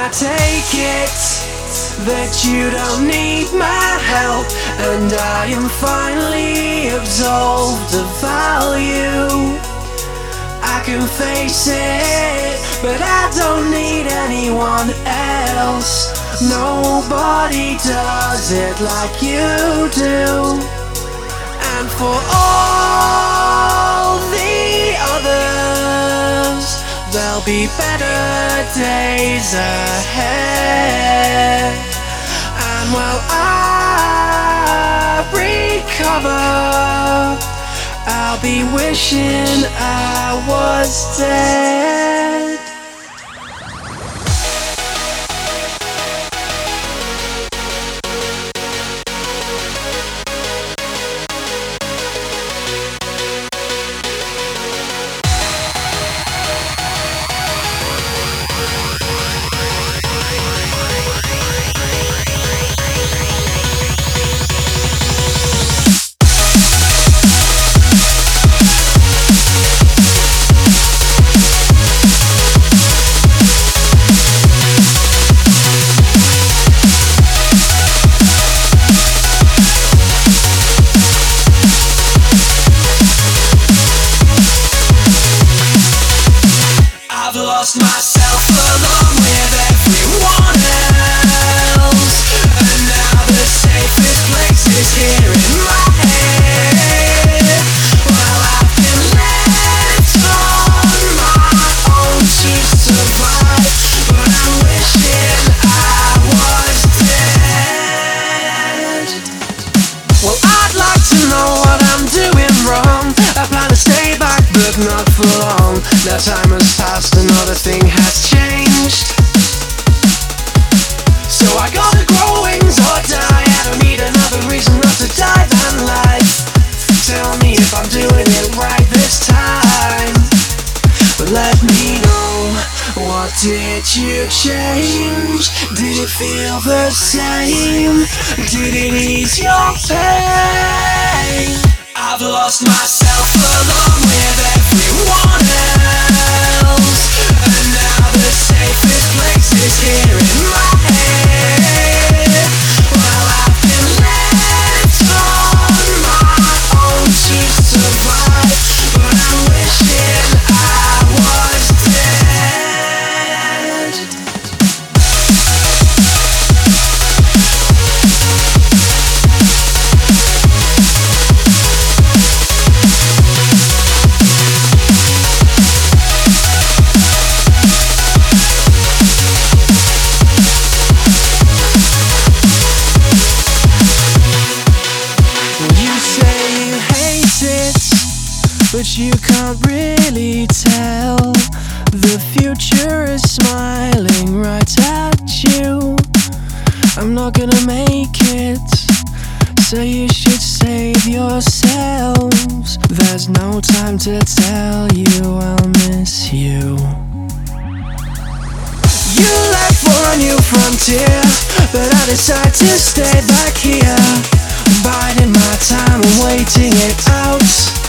take it that you don't need my help, and I am finally absolved of value. I can face it, but I don't need anyone else. Nobody does it like you do. And for all the others, there'll be better days ahead. And while I recover, I'll be wishing I was dead. I've lost myself along with everyone else, and now the safest place is here in my head. Well, I've been left on my own to survive, but I'm wishing I was dead. Well, I'd like to know what I'm doing wrong. I plan to stay back, but not for long. Now time has passed, another thing has changed. So I gotta grow wings or die. I don't need another reason not to die than life. Tell me if I'm doing it right this time, but let me know, what did you change? Did it feel the same? Did it ease your pain? I've lost myself along with everyone else, and now the safest place is here in my head. Well, I've been left on my own to survive, but I'm wishing I was dead. But you can't really tell. The future is smiling right at you. I'm not gonna make it, so you should save yourselves. There's no time to tell you I'll miss you. You left for a new frontier, but I decide to stay back here, biding my time and waiting it out.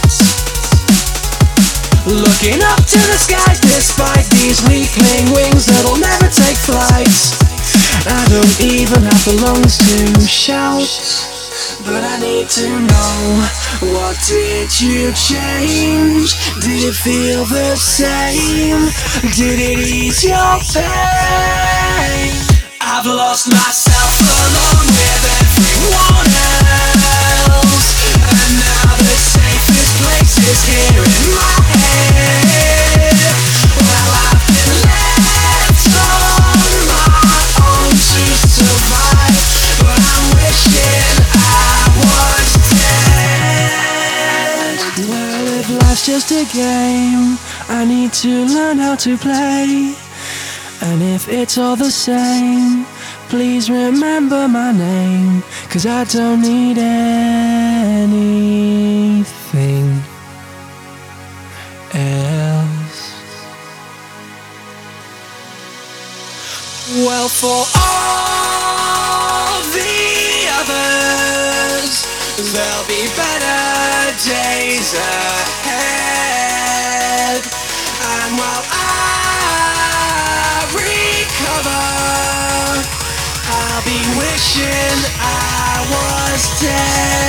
Looking up to the skies despite these weakling wings that'll never take flight. I don't even have the lungs to shout, but I need to know, what did you change? Did it feel the same? Did it ease your pain? I've lost myself along with everyone else, and now the safest place is here in my head. Well, I've been left on my own to survive, but I'm wishing I was dead. Well, if life's just a game, I need to learn how to play. And if it's all the same, please remember my name, 'cause I don't need anything else. Well, for all the others, there'll be better days ahead. And while I recover, I'll be wishing I was dead.